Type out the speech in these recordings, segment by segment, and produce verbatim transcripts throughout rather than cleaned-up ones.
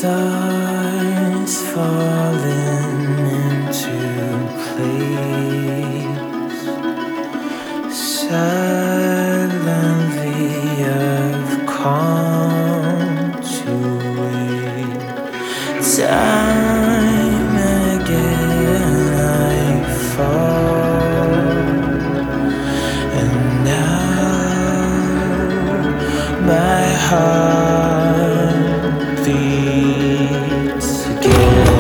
Stars falling into place. Silently I've come to wait. Time again I fall, and now my heart beats again.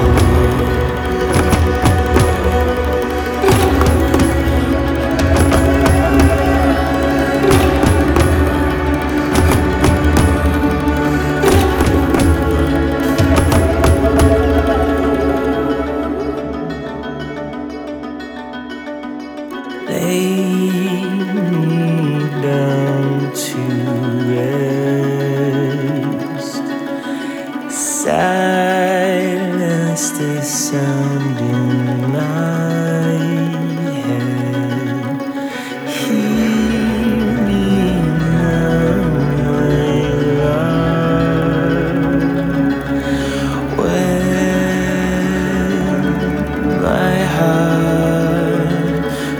Lay me down to rest. Silence the sound in my head. Hear me now, my love. When my heart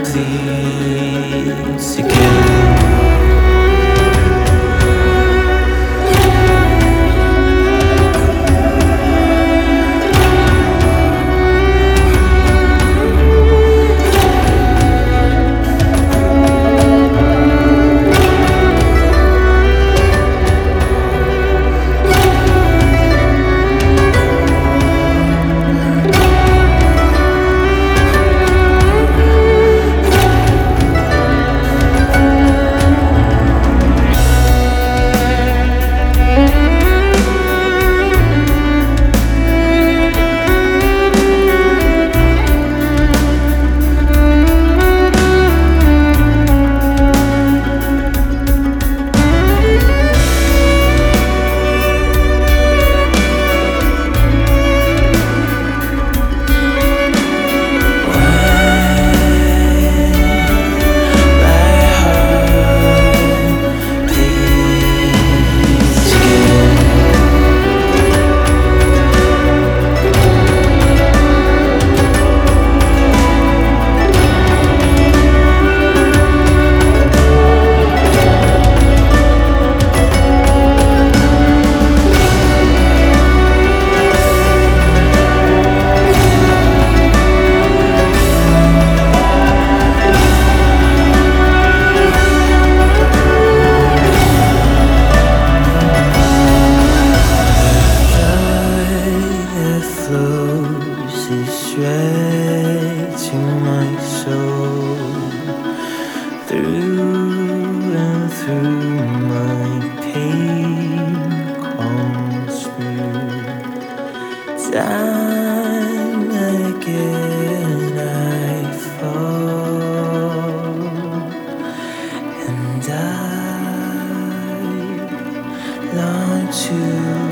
pleads again. Flows is straight to my soul, through and through my pain comes through. Time again I fall, and I long to